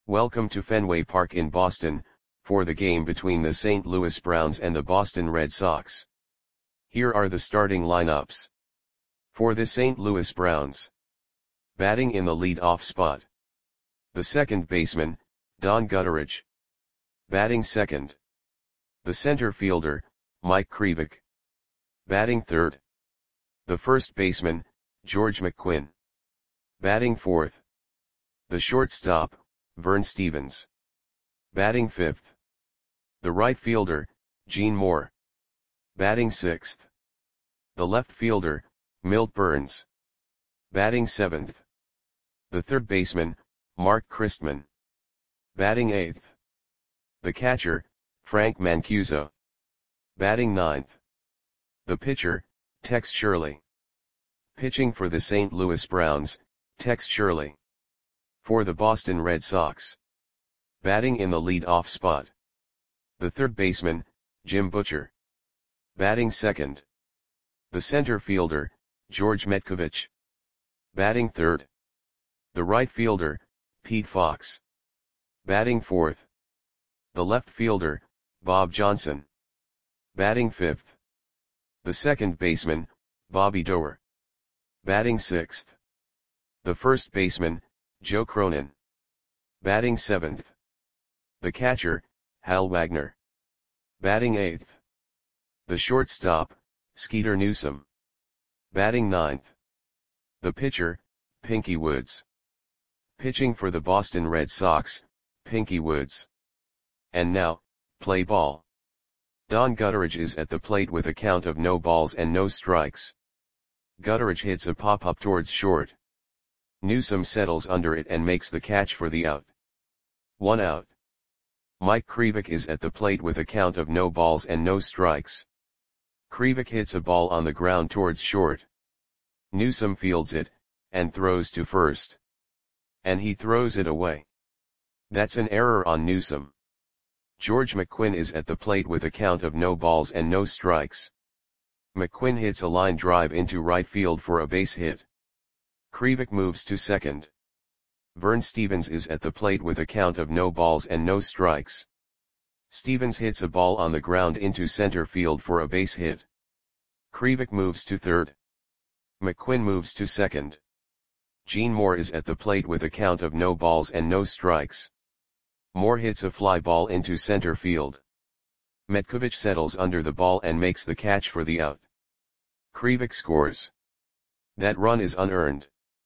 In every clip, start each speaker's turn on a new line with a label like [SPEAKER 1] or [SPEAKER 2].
[SPEAKER 1] Welcome to Fenway Park in Boston, for the game between the St. Louis Browns and the Boston Red Sox. Here are the starting lineups. For the St. Louis Browns. Batting in the lead-off spot. The second baseman, Don Gutteridge. Batting second. The center fielder, Mike Krivik. Batting third. The first baseman, George McQuinn. Batting fourth. The shortstop, Vern Stephens. Batting fifth. The right fielder, Gene Moore. Batting sixth. The left fielder, Milt Burns. Batting seventh. The third baseman, Mark Christman. Batting eighth. The catcher, Frank Mancuso. Batting ninth. The pitcher, Tex Shirley. Pitching for the St. Louis Browns, Tex Shirley. For the Boston Red Sox. Batting in the lead-off spot. The third baseman, Jim Butcher. Batting second. The center fielder, George Metcovich. Batting third. The right fielder, Pete Fox. Batting fourth. The left fielder, Bob Johnson. Batting fifth. The second baseman, Bobby Doerr. Batting sixth. The first baseman, Joe Cronin. Batting seventh. The catcher, Hal Wagner. Batting eighth. The shortstop, Skeeter Newsom. Batting ninth. The pitcher, Pinky Woods. Pitching for the Boston Red Sox, Pinky Woods. And now, play ball. Don Gutteridge is at the plate with a count of no balls and no strikes. Gutteridge hits a pop-up towards short. Newsom settles under it and makes the catch for the out. 1 out. Mike Krivik is at the plate with a count of no balls and no strikes. Krivik hits a ball on the ground towards short. Newsom fields it, and throws to first. And he throws it away. That's an error on Newsom. George McQuinn is at the plate with a count of no balls and no strikes. McQuinn hits a line drive into right field for a base hit. Krivik moves to second. Vern Stephens is at the plate with a count of no balls and no strikes. Stephens hits a ball on the ground into center field for a base hit. Krivik moves to third. McQuinn moves to second. Gene Moore is at the plate with a count of no balls and no strikes. Moore hits a fly ball into center field. Metcovich settles under the ball and makes the catch for the out. Krivik scores. That run is unearned.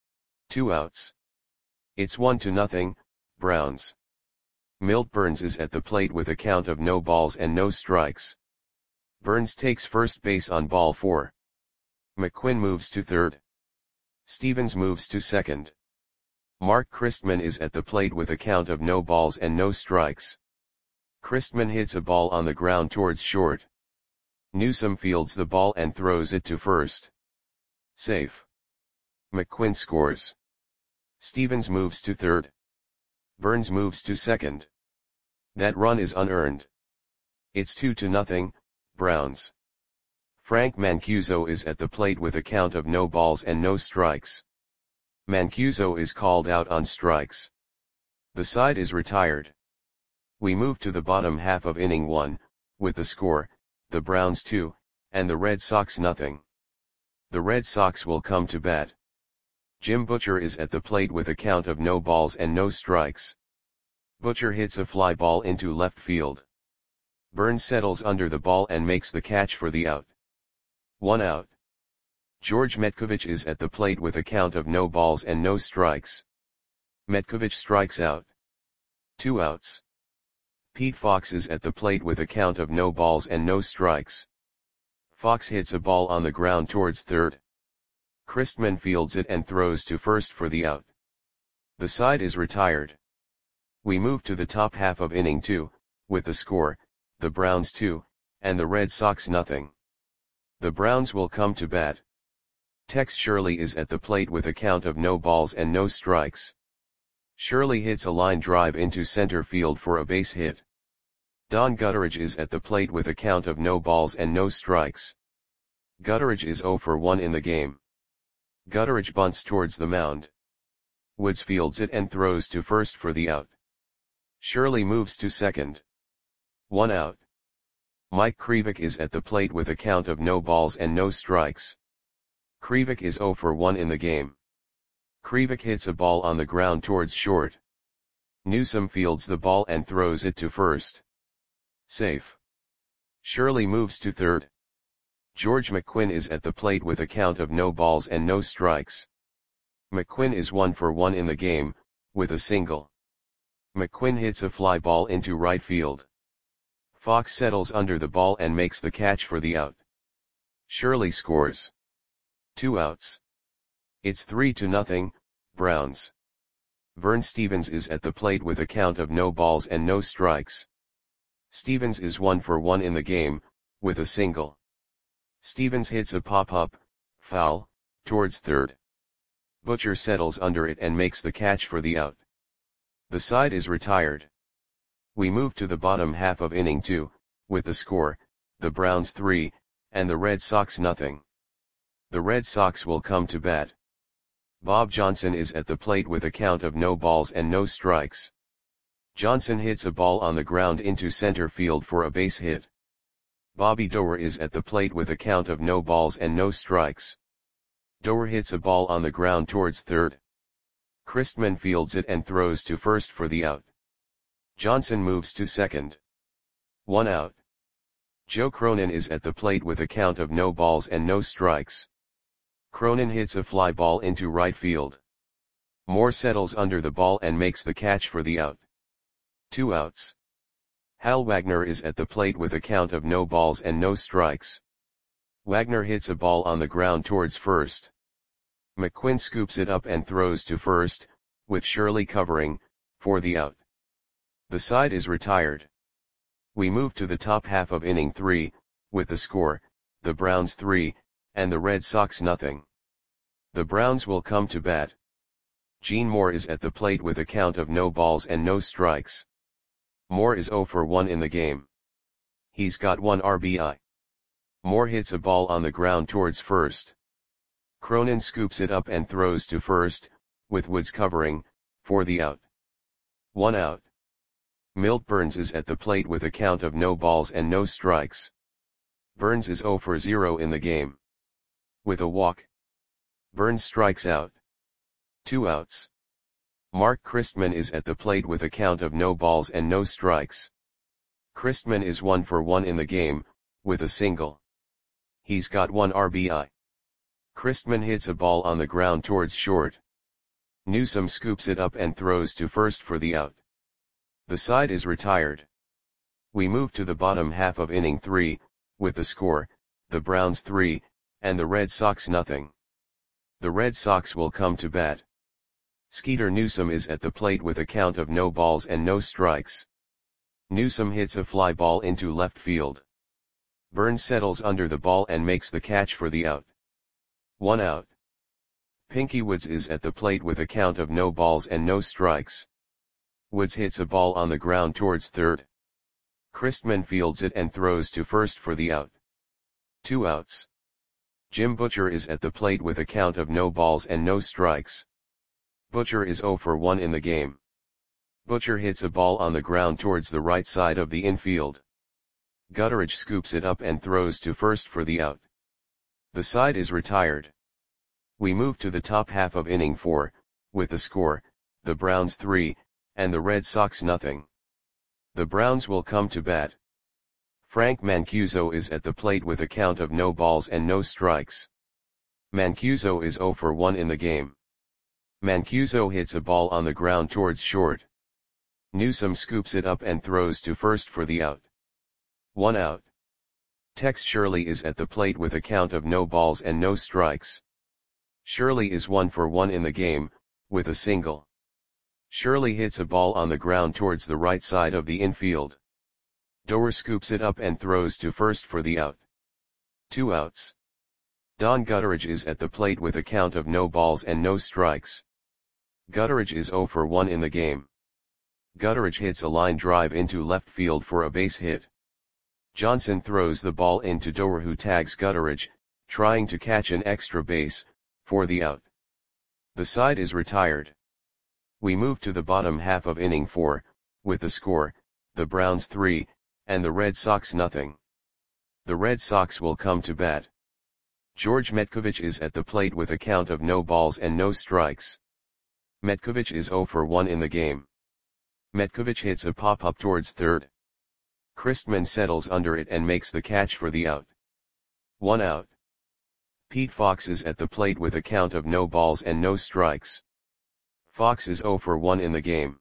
[SPEAKER 1] 2 outs. It's 1-0, Browns. Milt Burns is at the plate with a count of no balls and no strikes. Burns takes first base on ball 4. McQuinn moves to third. Stephens moves to second. Mark Christman is at the plate with a count of no balls and no strikes. Christman hits a ball on the ground towards short. Newsom fields the ball and throws it to first. Safe. McQuinn scores. Stephens moves to third. Burns moves to second. That run is unearned. It's 2-0, Browns. Frank Mancuso is at the plate with a count of no balls and no strikes. Mancuso is called out on strikes. The side is retired. We move to the bottom half of inning 1, with the score, the Browns 2, and the Red Sox nothing. The Red Sox will come to bat. Jim Butcher is at the plate with a count of no balls and no strikes. Butcher hits a fly ball into left field. Burns settles under the ball and makes the catch for the out. 1 out. George Metcovich is at the plate with a count of no balls and no strikes. Metcovich strikes out. 2 outs. Pete Fox is at the plate with a count of no balls and no strikes. Fox hits a ball on the ground towards third. Christman fields it and throws to first for the out. The side is retired. We move to the top half of inning 2, with the score, the Browns 2, and the Red Sox nothing. The Browns will come to bat. Tex Shirley is at the plate with a count of no balls and no strikes. Shirley hits a line drive into center field for a base hit. Don Gutteridge is at the plate with a count of no balls and no strikes. Gutteridge is 0 for 1 in the game. Gutteridge bunts towards the mound. Woods fields it and throws to first for the out. Shirley moves to second. 1 out. Mike Krivik is at the plate with a count of no balls and no strikes. Krivik is 0 for 1 in the game. Krivik hits a ball on the ground towards short. Newsome fields the ball and throws it to first. Safe. Shirley moves to third. George McQuinn is at the plate with a count of no balls and no strikes. McQuinn is 1 for 1 in the game, with a single. McQuinn hits a fly ball into right field. Fox settles under the ball and makes the catch for the out. Shirley scores. 2 outs. It's 3-0, Browns. Vern Stevens is at the plate with a count of no balls and no strikes. Stevens is 1 for 1 in the game, with a single. Stevens hits a pop-up, foul, towards third. Butcher settles under it and makes the catch for the out. The side is retired. We move to the bottom half of inning 2, with the score, the Browns 3, and the Red Sox nothing. The Red Sox will come to bat. Bob Johnson is at the plate with a count of no balls and no strikes. Johnson hits a ball on the ground into center field for a base hit. Bobby Doerr is at the plate with a count of no balls and no strikes. Doerr hits a ball on the ground towards third. Christman fields it and throws to first for the out. Johnson moves to second. 1 out. Joe Cronin is at the plate with a count of no balls and no strikes. Cronin hits a fly ball into right field. Moore settles under the ball and makes the catch for the out. 2 outs. Hal Wagner is at the plate with a count of no balls and no strikes. Wagner hits a ball on the ground towards first. McQuinn scoops it up and throws to first, with Shirley covering, for the out. The side is retired. We move to the top half of inning 3, with the score, the Browns 3, and the Red Sox nothing. The Browns will come to bat. Gene Moore is at the plate with a count of no balls and no strikes. Moore is 0 for 1 in the game. He's got 1 RBI. Moore hits a ball on the ground towards first. Cronin scoops it up and throws to first, with Woods covering, for the out. 1 out. Milt Burns is at the plate with a count of no balls and no strikes. Burns is 0 for 0 in the game. With a walk. Burns strikes out. 2 outs. Mark Christman is at the plate with a count of no balls and no strikes. Christman is 1 for 1 in the game, with a single. He's got 1 RBI. Christman hits a ball on the ground towards short. Newsome scoops it up and throws to first for the out. The side is retired. We move to the bottom half of inning 3, with the score, the Browns 3, and the Red Sox nothing. The Red Sox will come to bat. Skeeter Newsome is at the plate with a count of no balls and no strikes. Newsome hits a fly ball into left field. Burns settles under the ball and makes the catch for the out. 1 out. Pinky Woods is at the plate with a count of no balls and no strikes. Woods hits a ball on the ground towards third. Christman fields it and throws to first for the out. 2 outs. Jim Butcher is at the plate with a count of no balls and no strikes. Butcher is 0 for 1 in the game. Butcher hits a ball on the ground towards the right side of the infield. Gutteridge scoops it up and throws to first for the out. The side is retired. We move to the top half of inning 4, with the score, the Browns 3, and the Red Sox nothing. The Browns will come to bat. Frank Mancuso is at the plate with a count of no balls and no strikes. Mancuso is 0 for 1 in the game. Mancuso hits a ball on the ground towards short. Newsome scoops it up and throws to first for the out. 1 out. Tex Shirley is at the plate with a count of no balls and no strikes. Shirley is 1 for 1 in the game, with a single. Shirley hits a ball on the ground towards the right side of the infield. Doerr scoops it up and throws to first for the out. 2 outs. Don Gutteridge is at the plate with a count of no balls and no strikes. Gutteridge is 0 for 1 in the game. Gutteridge hits a line drive into left field for a base hit. Johnson throws the ball into Doerr, who tags Gutteridge, trying to catch an extra base, for the out. The side is retired. We move to the bottom half of inning 4, with the score, the Browns 3, and the Red Sox nothing. The Red Sox will come to bat. George Metcovich is at the plate with a count of no balls and no strikes. Metcovich is 0 for 1 in the game. Metcovich hits a pop-up towards third. Christman settles under it and makes the catch for the out. 1 out. Pete Fox is at the plate with a count of no balls and no strikes. Fox is 0 for 1 in the game.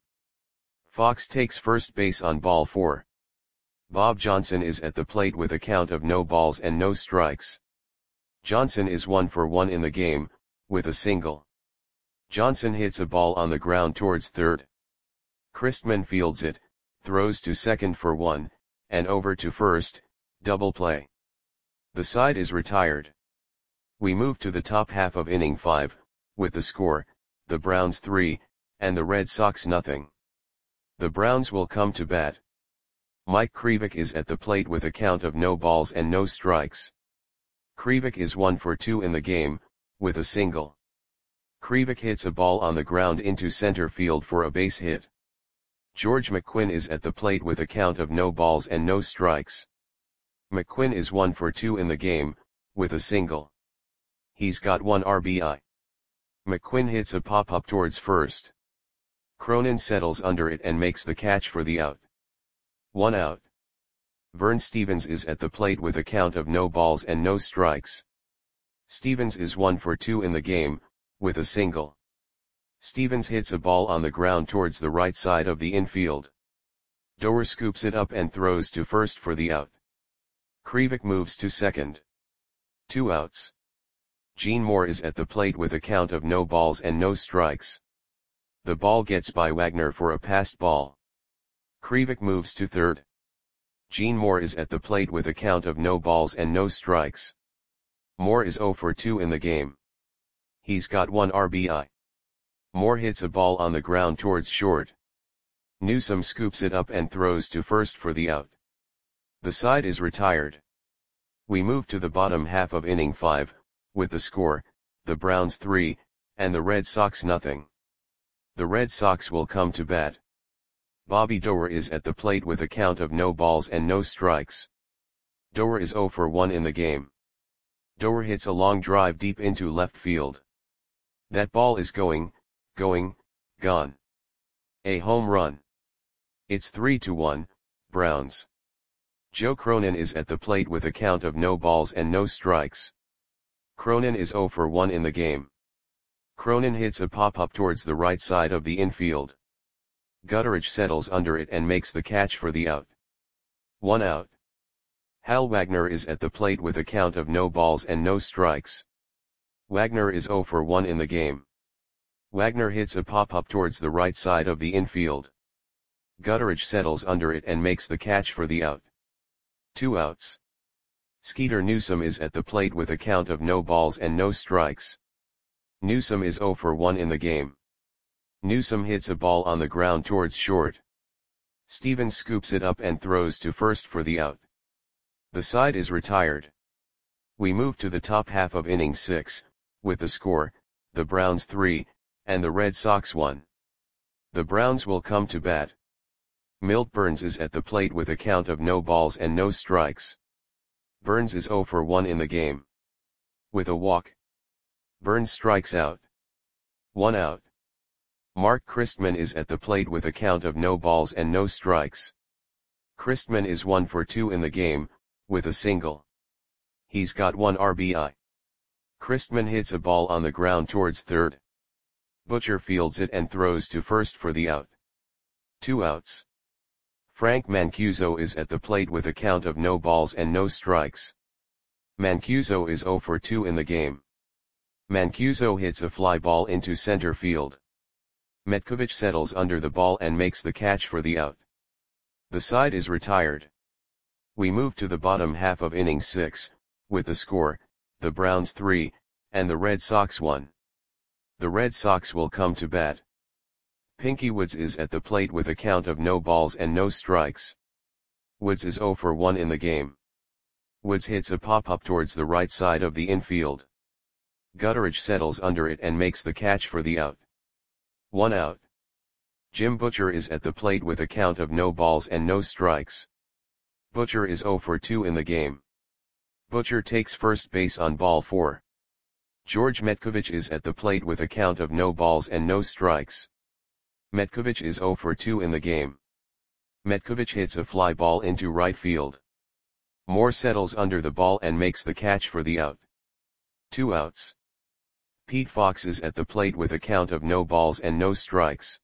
[SPEAKER 1] Fox takes first base on ball 4. Bob Johnson is at the plate with a count of no balls and no strikes. Johnson is 1 for 1 in the game, with a single. Johnson hits a ball on the ground towards third. Christman fields it, throws to second for 1, and over to first, double play. The side is retired. We move to the top half of inning 5, with the score, the Browns 3, and the Red Sox nothing. The Browns will come to bat. Mike Krivik is at the plate with a count of no balls and no strikes. Krivik is 1 for 2 in the game, with a single. Krivik hits a ball on the ground into center field for a base hit. George McQuinn is at the plate with a count of no balls and no strikes. McQuinn is 1 for 2 in the game, with a single. He's got 1 RBI. McQuinn hits a pop-up towards first. Cronin settles under it and makes the catch for the out. 1 out. Vern Stevens is at the plate with a count of no balls and no strikes. Stevens is 1 for 2 in the game, with a single. Stevens hits a ball on the ground towards the right side of the infield. Doer scoops it up and throws to first for the out. Krivik moves to second. 2 outs. Gene Moore is at the plate with a count of no balls and no strikes. The ball gets by Wagner for a passed ball. Krivik moves to third. Gene Moore is at the plate with a count of no balls and no strikes. Moore is 0 for 2 in the game. He's got 1 RBI. Moore hits a ball on the ground towards short. Newsome scoops it up and throws to first for the out. The side is retired. We move to the bottom half of inning 5, with the score, the Browns 3, and the Red Sox nothing. The Red Sox will come to bat. Bobby Doer is at the plate with a count of no balls and no strikes. Doer is 0 for 1 in the game. Doer hits a long drive deep into left field. That ball is gone. A home run. It's 3-1, Browns. Joe Cronin is at the plate with a count of no balls and no strikes. Cronin is 0 for 1 in the game. Cronin hits a pop-up towards the right side of the infield. Gutteridge settles under it and makes the catch for the out. 1 out. Hal Wagner is at the plate with a count of no balls and no strikes. Wagner is 0 for 1 in the game. Wagner hits a pop-up towards the right side of the infield. Gutteridge settles under it and makes the catch for the out. 2 outs. Skeeter Newsome is at the plate with a count of no balls and no strikes. Newsome is 0 for 1 in the game. Newsome hits a ball on the ground towards short. Stevens scoops it up and throws to first for the out. The side is retired. We move to the top half of inning 6, with the score, the Browns 3, and the Red Sox 1. The Browns will come to bat. Milt Burns is at the plate with a count of no balls and no strikes. Burns is 0 for 1 in the game. With a walk. Burns strikes out. 1 out. Mark Christman is at the plate with a count of no balls and no strikes. Christman is 1 for 2 in the game, with a single. He's got 1 RBI. Christman hits a ball on the ground towards third. Butcher fields it and throws to first for the out. 2 outs. Frank Mancuso is at the plate with a count of no balls and no strikes. Mancuso is 0 for 2 in the game. Mancuso hits a fly ball into center field. Metcovich settles under the ball and makes the catch for the out. The side is retired. We move to the bottom half of inning 6, with the score, the Browns 3, and the Red Sox 1. The Red Sox will come to bat. Pinky Woods is at the plate with a count of no balls and no strikes. Woods is 0 for 1 in the game. Woods hits a pop-up towards the right side of the infield. Gutteridge settles under it and makes the catch for the out. 1 out. Jim Butcher is at the plate with a count of no balls and no strikes. Butcher is 0 for 2 in the game. Butcher takes first base on ball 4. George Metkovich is at the plate with a count of no balls and no strikes. Metkovich is 0 for 2 in the game. Metkovich hits a fly ball into right field. Moore settles under the ball and makes the catch for the out. 2 outs. Pete Fox is at the plate with a count of no balls and no strikes.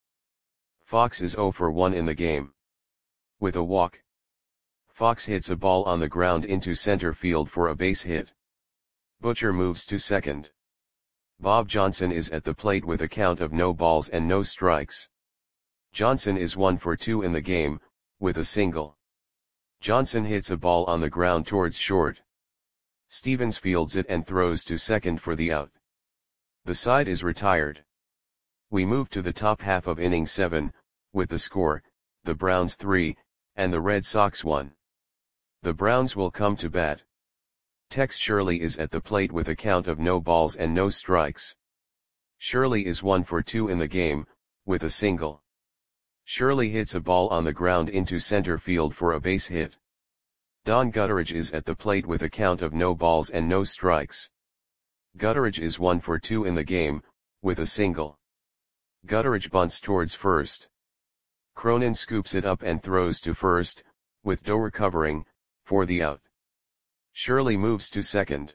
[SPEAKER 1] Fox is 0 for 1 in the game. With a walk, Fox hits a ball on the ground into center field for a base hit. Butcher moves to second. Bob Johnson is at the plate with a count of no balls and no strikes. Johnson is 1 for 2 in the game, with a single. Johnson hits a ball on the ground towards short. Stevens fields it and throws to second for the out. The side is retired. We move to the top half of inning 7, with the score, the Browns 3, and the Red Sox 1. The Browns will come to bat. Tex Shirley is at the plate with a count of no balls and no strikes. Shirley is 1 for 2 in the game, with a single. Shirley hits a ball on the ground into center field for a base hit. Don Gutteridge is at the plate with a count of no balls and no strikes. Gutteridge is 1 for 2 in the game, with a single. Gutteridge bunts towards first. Cronin scoops it up and throws to first, with Doer covering, for the out. Shirley moves to second.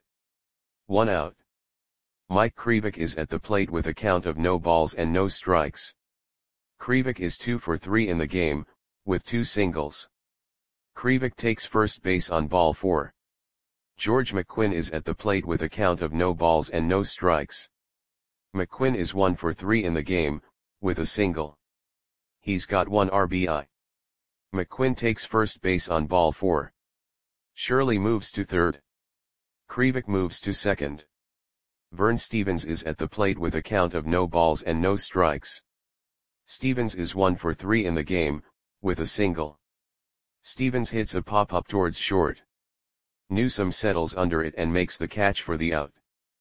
[SPEAKER 1] 1 out. Mike Krivik is at the plate with a count of no balls and no strikes. Krivik is 2 for 3 in the game, with 2 singles. Krivik takes first base on ball 4. George McQuinn is at the plate with a count of no balls and no strikes. McQuinn is 1 for 3 in the game, with a single. He's got 1 RBI. McQuinn takes first base on ball 4. Shirley moves to third. Krivik moves to second. Vern Stevens is at the plate with a count of no balls and no strikes. Stevens is 1 for 3 in the game, with a single. Stevens hits a pop-up towards short. Newsome settles under it and makes the catch for the out.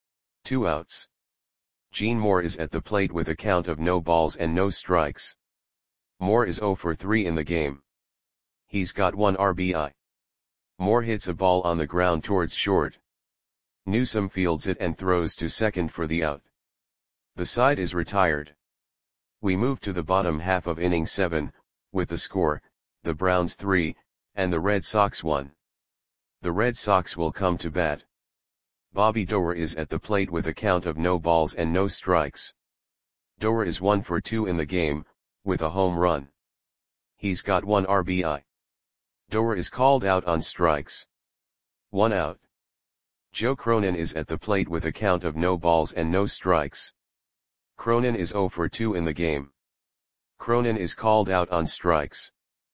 [SPEAKER 1] 2 outs. Gene Moore is at the plate with a count of no balls and no strikes. Moore is 0 for 3 in the game. He's got 1 RBI. Moore hits a ball on the ground towards short. Newsome fields it and throws to second for the out. The side is retired. We move to the bottom half of inning 7, with the score, the Browns 3, and the Red Sox 1. The Red Sox will come to bat. Bobby Doer is at the plate with a count of no balls and no strikes. Doer is 1 for 2 in the game, with a home run. He's got 1 RBI. Doer is called out on strikes. 1 out. Joe Cronin is at the plate with a count of no balls and no strikes. Cronin is 0 for 2 in the game. Cronin is called out on strikes.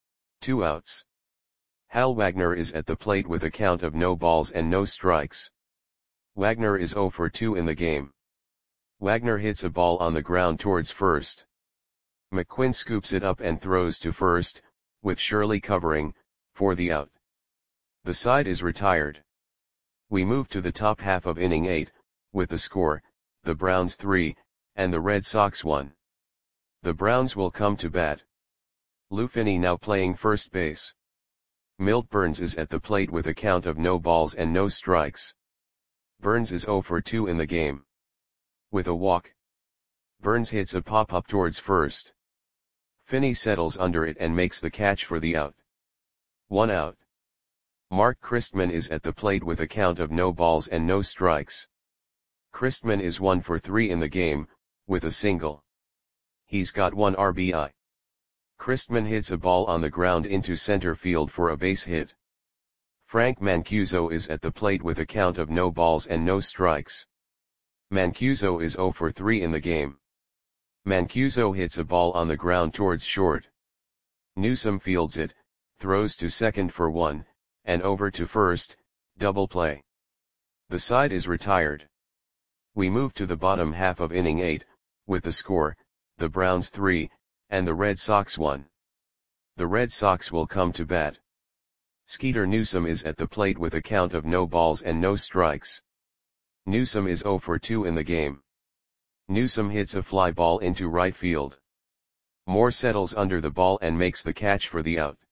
[SPEAKER 1] 2 outs. Hal Wagner is at the plate with a count of no balls and no strikes. Wagner is 0 for 2 in the game. Wagner hits a ball on the ground towards first. McQuinn scoops it up and throws to first, with Shirley covering, for the out. The side is retired. We move to the top half of inning 8, with the score, the Browns 3, and the Red Sox 1. The Browns will come to bat. Lou Finney now playing first base. Milt Burns is at the plate with a count of no balls and no strikes. Burns is 0 for 2 in the game. With a walk, Burns hits a pop-up towards first. Finney settles under it and makes the catch for the out. 1 out. Mark Christman is at the plate with a count of no balls and no strikes. Christman is 1 for 3 in the game, with a single. He's got 1 RBI. Christman hits a ball on the ground into center field for a base hit. Frank Mancuso is at the plate with a count of no balls and no strikes. Mancuso is 0 for 3 in the game. Mancuso hits a ball on the ground towards short. Newsome fields it, throws to second for 1, and over to first, double play. The side is retired. We move to the bottom half of inning 8, with the score, the Browns 3, and the Red Sox 1. The Red Sox will come to bat. Skeeter Newsome is at the plate with a count of no balls and no strikes. Newsome is 0 for 2 in the game. Newsome hits a fly ball into right field. Moore settles under the ball and makes the catch for the out.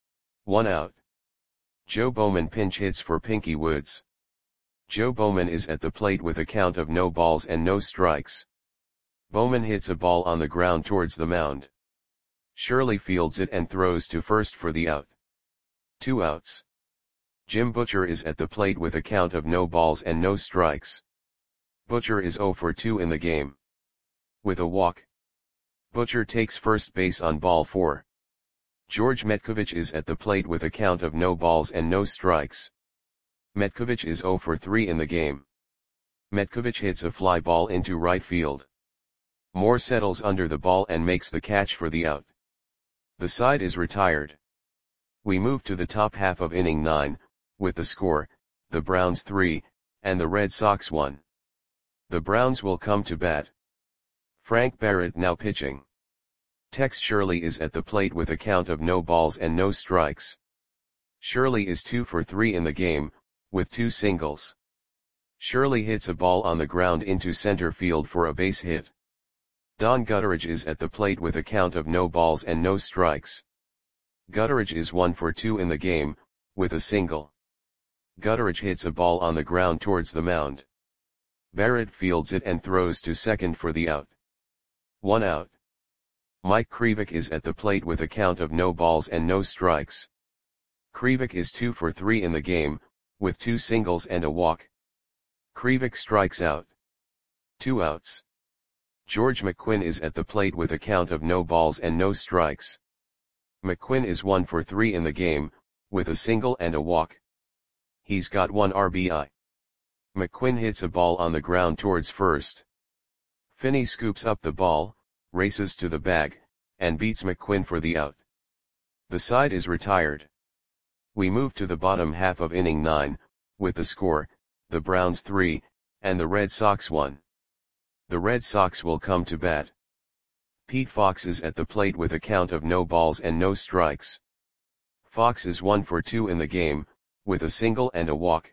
[SPEAKER 1] 1 out. Joe Bowman pinch hits for Pinky Woods. Joe Bowman is at the plate with a count of no balls and no strikes. Bowman hits a ball on the ground towards the mound. Shirley fields it and throws to first for the out. 2 outs. Jim Butcher is at the plate with a count of no balls and no strikes. Butcher is 0 for 2 in the game. With a walk, Butcher takes first base on ball 4. George Metkovich is at the plate with a count of no balls and no strikes. Metkovich is 0 for 3 in the game. Metkovich hits a fly ball into right field. Moore settles under the ball and makes the catch for the out. The side is retired. We move to the top half of inning 9, with the score, the Browns 3, and the Red Sox 1. The Browns will come to bat. Frank Barrett now pitching. Tex Shirley is at the plate with a count of no balls and no strikes. Shirley is 2 for 3 in the game, with 2 singles. Shirley hits a ball on the ground into center field for a base hit. Don Gutteridge is at the plate with a count of no balls and no strikes. Gutteridge is 1 for 2 in the game, with a single. Gutteridge hits a ball on the ground towards the mound. Barrett fields it and throws to second for the out. 1 out. Mike Krivik is at the plate with a count of no balls and no strikes. Krivik is 2 for 3 in the game, with 2 singles and a walk. Krivik strikes out. 2 outs. George McQuinn is at the plate with a count of no balls and no strikes. McQuinn is 1 for 3 in the game, with a single and a walk. He's got 1 RBI. McQuinn hits a ball on the ground towards first. Finney scoops up the ball, races to the bag, and beats McQuinn for the out. The side is retired. We move to the bottom half of inning 9, with the score, the Browns 3, and the Red Sox 1. The Red Sox will come to bat. Pete Fox is at the plate with a count of no balls and no strikes. Fox is 1 for 2 in the game, with a single and a walk.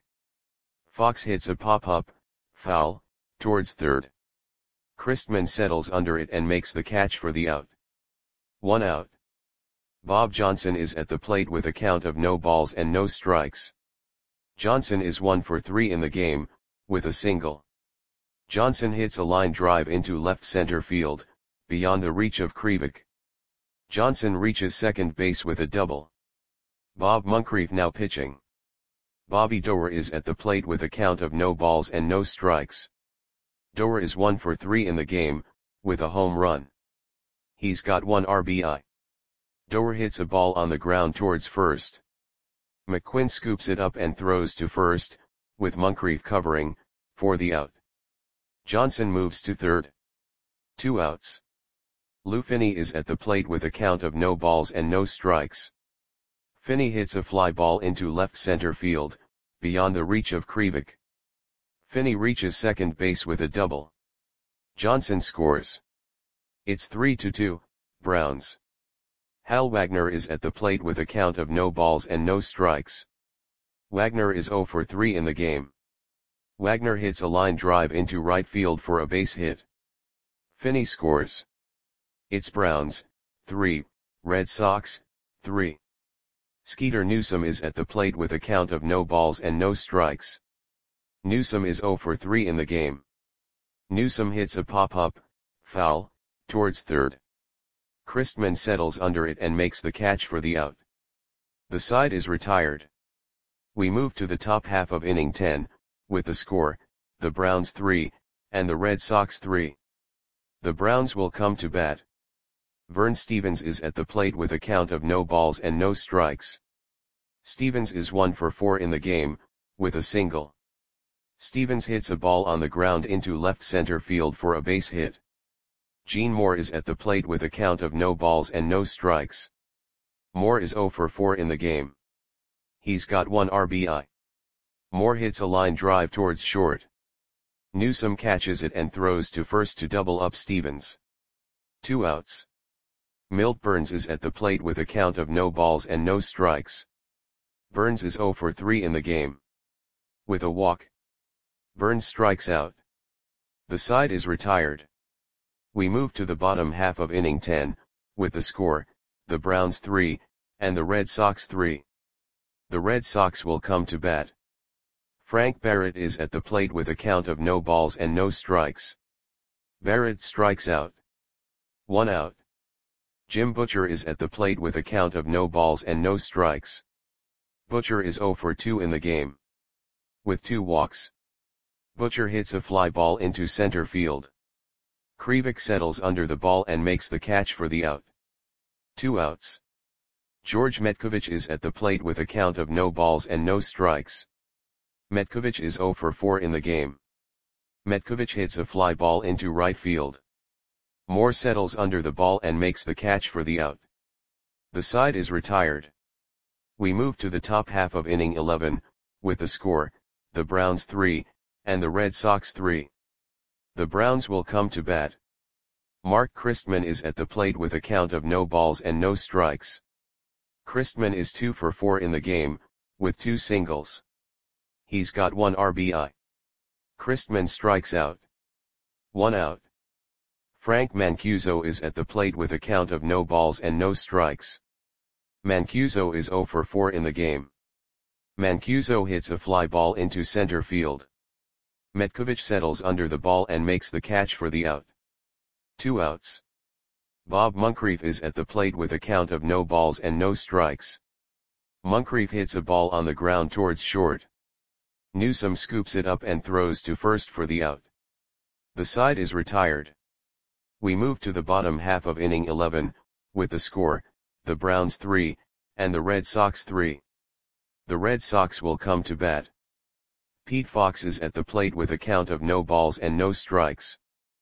[SPEAKER 1] Fox hits a pop-up, foul, towards third. Christman settles under it and makes the catch for the out. 1 out. Bob Johnson is at the plate with a count of no balls and no strikes. Johnson is 1 for 3 in the game, with a single. Johnson hits a line drive into left center field, beyond the reach of Krivik. Johnson reaches second base with a double. Bob Moncrief now pitching. Bobby Doerr is at the plate with a count of no balls and no strikes. Doerr is 1 for 3 in the game, with a home run. He's got 1 RBI. Doerr hits a ball on the ground towards first. McQuinn scoops it up and throws to first, with Moncrief covering, for the out. Johnson moves to third. 2 outs. Lou Finney is at the plate with a count of no balls and no strikes. Finney hits a fly ball into left center field, beyond the reach of Krivik. Finney reaches second base with a double. Johnson scores. It's 3-2, Browns. Hal Wagner is at the plate with a count of no balls and no strikes. Wagner is 0 for 3 in the game. Wagner hits a line drive into right field for a base hit. Finney scores. It's Browns, 3, Red Sox, 3. Skeeter Newsome is at the plate with a count of no balls and no strikes. Newsome is 0 for 3 in the game. Newsome hits a pop-up, foul, towards third. Christman settles under it and makes the catch for the out. The side is retired. We move to the top half of inning 10, with the score, the Browns 3, and the Red Sox 3. The Browns will come to bat. Vern Stevens is at the plate with a count of no balls and no strikes. Stevens is 1 for 4 in the game, with a single. Stevens hits a ball on the ground into left center field for a base hit. Gene Moore is at the plate with a count of no balls and no strikes. Moore is 0 for 4 in the game. He's got 1 RBI. Moore hits a line drive towards short. Newsome catches it and throws to first to double up Stevens. 2 outs. Milt Burns is at the plate with a count of no balls and no strikes. Burns is 0 for 3 in the game. With a walk, Burns strikes out. The side is retired. We move to the bottom half of inning 10, with the score, the Browns 3, and the Red Sox 3. The Red Sox will come to bat. Frank Barrett is at the plate with a count of no balls and no strikes. Barrett strikes out. 1 out. Jim Butcher is at the plate with a count of no balls and no strikes. Butcher is 0 for 2 in the game. With 2 walks. Butcher hits a fly ball into center field. Krivik settles under the ball and makes the catch for the out. 2 outs. George Metkovich is at the plate with a count of no balls and no strikes. Metkovich is 0 for 4 in the game. Metkovich hits a fly ball into right field. Moore settles under the ball and makes the catch for the out. The side is retired. We move to the top half of inning 11, with the score, the Browns 3, and the Red Sox 3. The Browns will come to bat. Mark Christman is at the plate with a count of no balls and no strikes. Christman is 2 for 4 in the game, with 2 singles. He's got 1 RBI. Christman strikes out. 1 out. Frank Mancuso is at the plate with a count of no balls and no strikes. Mancuso is 0 for 4 in the game. Mancuso hits a fly ball into center field. Metkovich settles under the ball and makes the catch for the out. 2 outs. Bob Moncrief is at the plate with a count of no balls and no strikes. Moncrief hits a ball on the ground towards short. Newsome scoops it up and throws to first for the out. The side is retired. We move to the bottom half of inning 11, with the score, the Browns 3, and the Red Sox 3. The Red Sox will come to bat. Pete Fox is at the plate with a count of no balls and no strikes.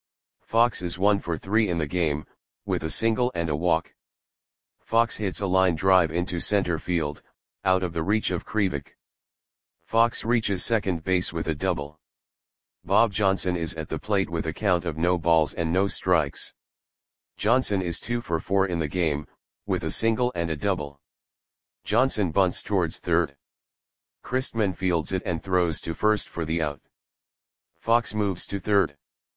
[SPEAKER 1] Fox is 1 for 3 in the game, with a single and a walk. Fox hits a line drive into center field, out of the reach of Krivik. Fox reaches second base with a double. Bob Johnson is at the plate with a count of no balls and no strikes. Johnson is 2 for 4 in the game, with a single and a double. Johnson bunts towards third. Christman fields it and throws to first for the out. Fox moves to third.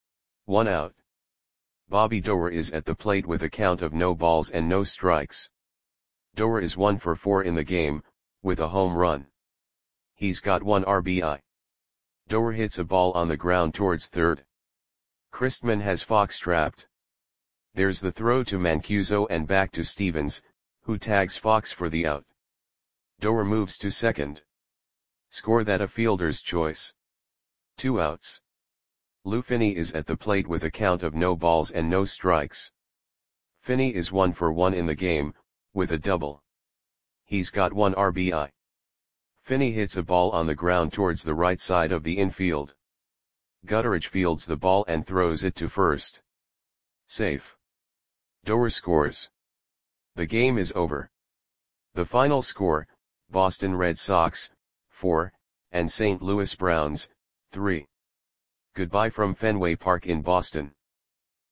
[SPEAKER 1] 1 out. Bobby Doerr is at the plate with a count of no balls and no strikes. Doerr is 1 for 4 in the game, with a home run. He's got 1 RBI. Doerr hits a ball on the ground towards third. Christman has Fox trapped. There's the throw to Mancuso and back to Stevens, who tags Fox for the out. Doerr moves to second. Score that a fielder's choice. 2 outs. Lou Finney is at the plate with a count of no balls and no strikes. Finney is 1 for 1 in the game, with a double. He's got 1 RBI. Finney hits a ball on the ground towards the right side of the infield. Gutteridge fields the ball and throws it to first. Safe. Doerr scores. The game is over. The final score, Boston Red Sox, 4, and St. Louis Browns, 3. Goodbye from Fenway Park in Boston.